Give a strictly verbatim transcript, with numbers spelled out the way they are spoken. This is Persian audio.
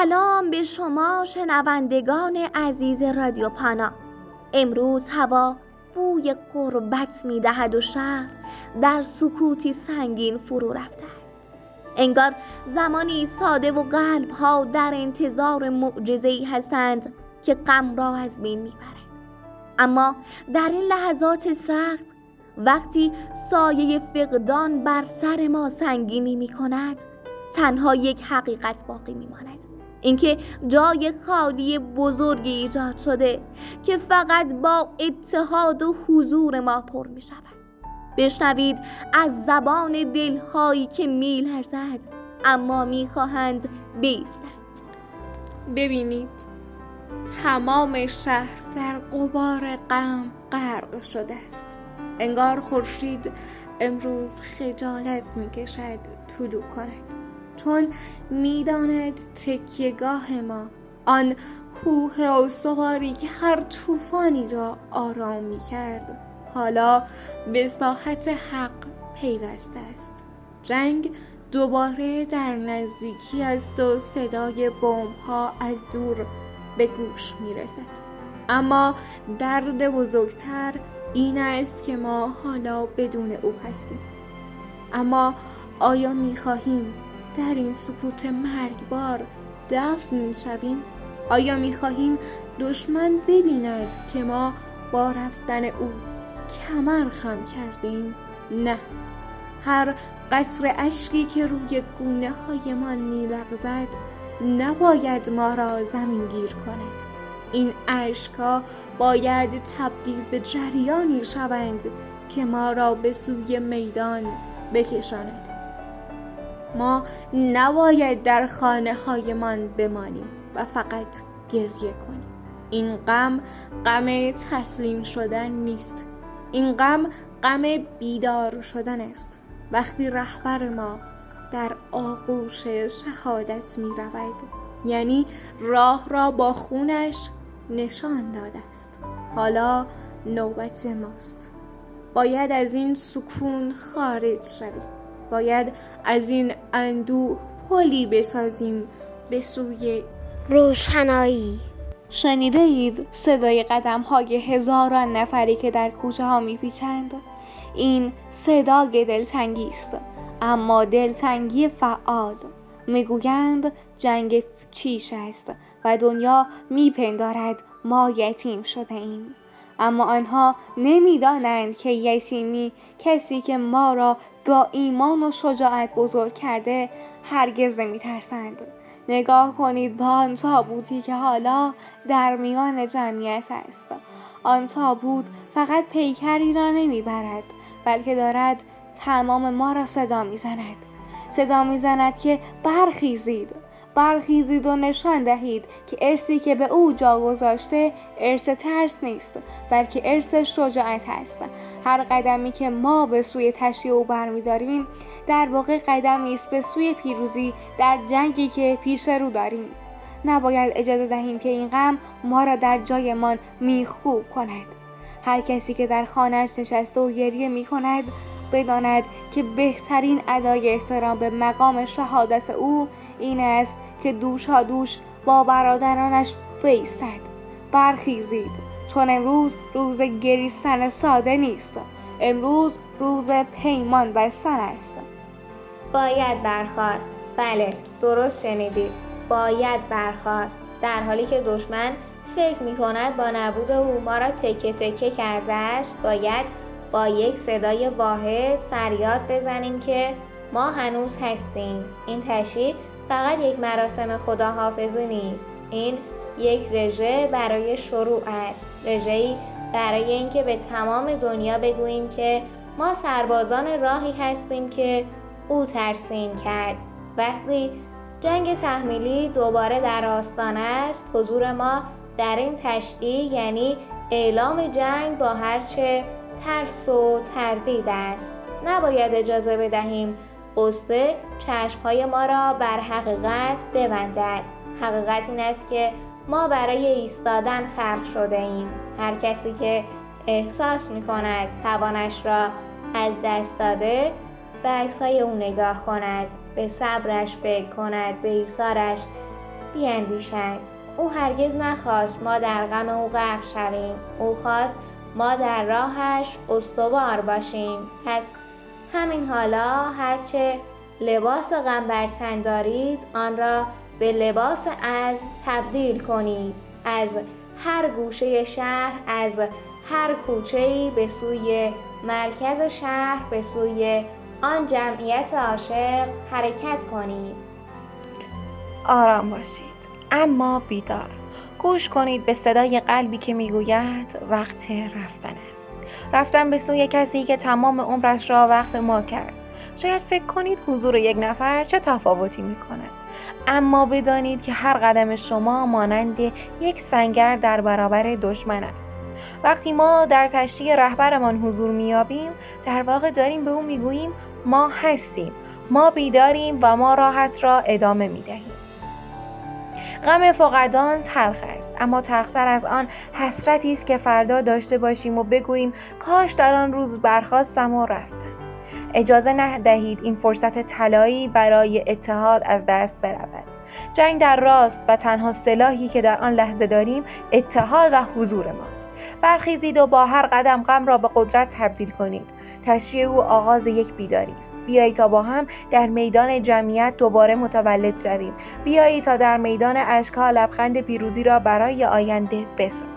سلام به شما شنوندگان عزیز رادیو پانا. امروز هوا بوی غربت می دهد و شهر در سکوتی سنگین فرو رفته است. انگار زمانی ساده و قلب ها در انتظار معجزه‌ای هستند که غم را از بین می برد. اما در این لحظات سخت، وقتی سایه فقدان بر سر ما سنگینی می کند، تنها یک حقیقت باقی می ماند، اینکه جای خالی بزرگی ایجاد شده که فقط با اتحاد و حضور ما پر می شود. بشنوید از زبان دلهایی که می لرزد اما می خواهند بایستند. ببینید، تمام شهر در غبار غم غرق شده است. انگار خورشید امروز خجالت می کشد طلوع کند، چون میداند تکیهگاه ما، آن کوه استواری که هر طوفانی را آرام می کرد، حالا به ساحت حق پیوسته است. جنگ دوباره در نزدیکی است و صدای بمب‌ها از دور به گوش می رسد. اما درد بزرگتر این است که ما حالا بدون او هستیم. اما آیا می خواهیم در این سکوت مرگبار دفن می شویم؟ آیا می خواهیم دشمن ببیند که ما با رفتن او کمر خم کردیم؟ نه، هر قطره اشکی که روی گونه های من می لغزد نباید ما را زمین گیر کند. این اشک‌ها باید تبدیل به جریانی شوند که ما را به سوی میدان بکشاند. ما نباید در خانه هایمان بمانیم و فقط گریه کنیم. این غم غم تسلیم شدن نیست. این غم غم بیدار شدن است. وقتی رهبر ما در آغوش شهادت می رود، یعنی راه را با خونش نشان داده است. حالا نوبت ماست. باید از این سکون خارج شویم. باید از این اندوه پلی بسازیم به سوی روشنایی. شنیده اید صدای قدم های هزاران نفری که در کوچه ها می پیچند؟ این صدای دلتنگی است، اما دلتنگی فعال. میگویند جنگ چیش است و دنیا میپندارد ما یتیم شده ایم، اما آنها نمیدانند که یتیمی کسی که ما را با ایمان و شجاعت بزرگ کرده هرگز نمیترسند. نگاه کنید به آن تابوتی که حالا در میان جمعیت است. آن تابوت فقط پیکری را نمیبرد، بلکه دارد تمام ما را صدا میزند. صدا میزند که برخیزید، برخیزید و نشان دهید که ارثی که به او جا گذاشته ارث ترس نیست، بلکه ارث شجاعت است. هر قدمی که ما به سوی تشییع او برمی‌داریم در واقع قدمی است به سوی پیروزی در جنگی که پیش رو داریم. نباید اجازه دهیم که این غم ما را در جایمان میخوب کند. هر کسی که در خانه‌اش نشسته و گریه می‌کند بداند که بهترین ادای احترام به مقام شهادت او این است که دوشا دوش با برادرانش بایستد. برخیزید، چون امروز روز گریستن ساده نیست. امروز روز پیمان بستن است. باید برخاست. بله، درست شنیدید. باید برخاست. در حالی که دشمن فکر می کند با نبود او ما را تکه تکه کرده است، باید با یک صدای واحد فریاد بزنیم که ما هنوز هستیم. این تشییع فقط یک مراسم خداحافظی نیست. این یک رژه برای شروع است. رژه‌ای برای اینکه به تمام دنیا بگوییم که ما سربازان راهی هستیم که او ترسیم کرد. وقتی جنگ تحمیلی دوباره در آستانه است، حضور ما در این تشییع یعنی اعلام جنگ با هرچه ترس و تردید است. نباید اجازه بدهیم غصه چشمهای ما را بر حقیقت ببندد. حقیقت این است که ما برای ایستادن خلق شده ایم. هر کسی که احساس می کند توانش را از دست داده به عکس‌های او نگاه کند، به صبرش فکر کند، به ایثارش بیندیشند. او هرگز نخواست ما در غم او غرق شویم. او خواست ما در راهش استوار باشیم. پس همین حالا هرچه لباس غم بر تن دارید آن را به لباس عزم تبدیل کنید. از هر گوشه شهر، از هر کوچه‌ای به سوی مرکز شهر، به سوی آن جمعیت عاشق حرکت کنید. آرام باشید اما بیدار. گوش کنید به صدای قلبی که میگوید وقت رفتن است. رفتن به سوی کسی که تمام عمرش را وقف ما کرد. شاید فکر کنید حضور یک نفر چه تفاوتی می کند، اما بدانید که هر قدم شما مانند یک سنگر در برابر دشمن است. وقتی ما در تشییع رهبرمان حضور می‌یابیم، در واقع داریم به او میگوییم ما هستیم، ما بیداریم و ما راحت را ادامه می‌دهیم. غم فقدان تلخ است، اما تلخ‌تر از آن حسرتی است که فردا داشته باشیم و بگوییم کاش در آن روز برخاستم و رفتم. اجازه ندهید این فرصت طلایی برای اتحاد از دست برود. جنگ در راست و تنها سلاحی که در آن لحظه داریم اتحاد و حضور ماست. برخیزید و با هر قدم غم را به قدرت تبدیل کنید. تشییع او آغاز یک بیداری است. بیایید تا با هم در میدان جمعیت دوباره متولد شویم. بیایید تا در میدان اشک‌ها لبخند پیروزی را برای آینده بسازیم.